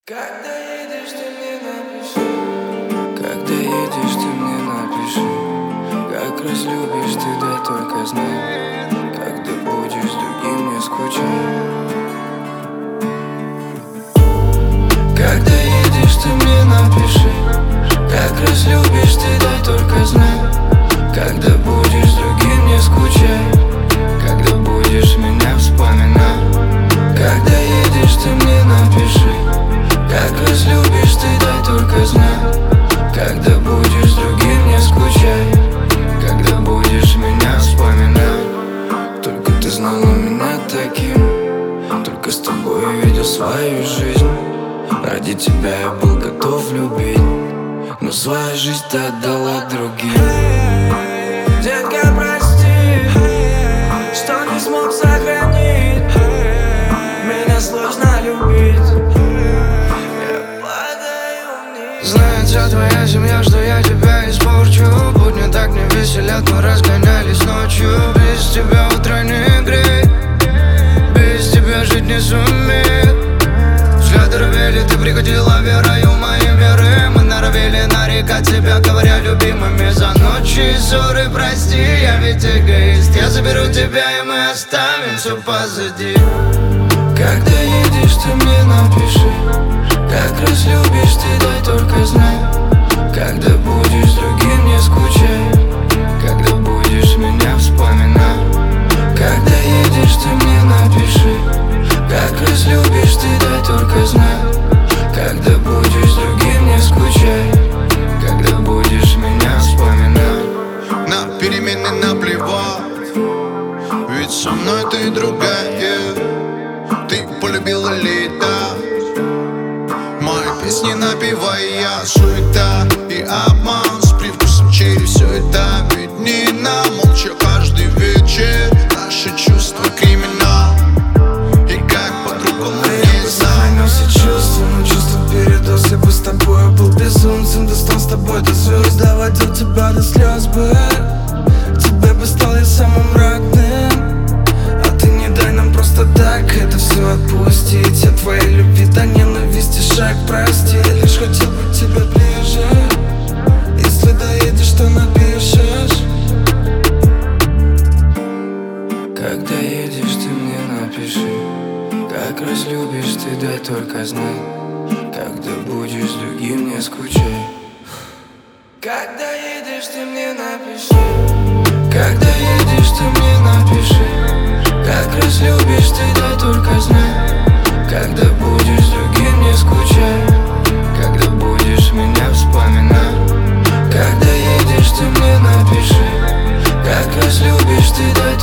Когда едешь, ты мне напиши. Когда едешь, ты мне напиши. Как разлюбишь ты, да только знай. Когда будешь с другим, не скучай. Когда едешь, ты мне напиши. Как разлюбишь ты, да только знай. Когда будешь с другим, не скучай. Когда будешь меня вспоминать. Когда едешь, ты мне напиши. Как разлюбишь ты, дай только знай. Когда будешь с другим, не скучай. Когда будешь меня вспоминать. Только ты знала меня таким. Только с тобой я видел свою жизнь. Ради тебя я был готов любить. Но свою жизнь ты отдала другим. Детка, прости, что не смог сохранить. Меня сложно любить. Знает вся твоя семья, что я тебя испорчу. Будни так не веселят, мы разгонялись ночью. Без тебя утро не греет, без тебя жить не сумеет. Взгляды рвели, ты приходила верою моей веры. Мы норовили нарекать себя, говоря любимыми. За ночи и ссоры прости, я ведь эгоист. Я заберу тебя и мы оставим все позади. Когда едешь, ты мне напиши. Как разлюбишь ты, дай только знай. Когда будешь с другим, не скучай. Когда будешь меня вспоминать. Когда едешь, ты мне напиши. Как разлюбишь ты, дай только знай. Когда будешь с другим, не скучай. Когда будешь меня вспоминать. На перемены наплевать, ведь со мной ты другая. Ты полюбила лето. Мои песни напевая, суета и обман с привкусом черри, все это виднее. Молча каждый вечер наши чувства криминал. И как по-другому не знаю. Я все чувства, но чувства передоз. Я бы с тобой был безумцем, достал с тобой до звезд. Доводил тебя до слез бы. Тебе бы стал я самым родным. А ты не дай нам просто так это все отпустить. От твоей любви до ненависти шаг прости. Лишь хотел бы тебя ближе. Если доедешь, то напишешь. Когда едешь, ты мне напиши. Как разлюбишь ты, дай только знай. Когда будешь с другим, не скучай. Когда едешь, ты мне напиши. Когда едешь, ты мне напиши. Как разлюбишь ты, дай только знай. Когда будешь с другим, не скучай. Когда будешь меня вспоминать. Когда едешь, ты мне напиши. Как разлюбишь ты, дай